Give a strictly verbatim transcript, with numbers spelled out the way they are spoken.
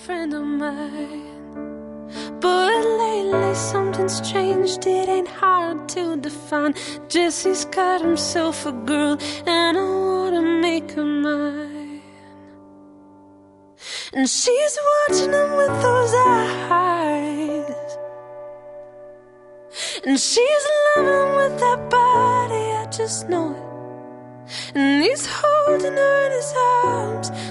friend of mine. But lately something's changed, it ain't hard to define. Jesse's got himself a girl, and I wanna make her mine. And she's watching him with those eyes, and she's loving him with that body, I just know it. And he's holding her in his arms,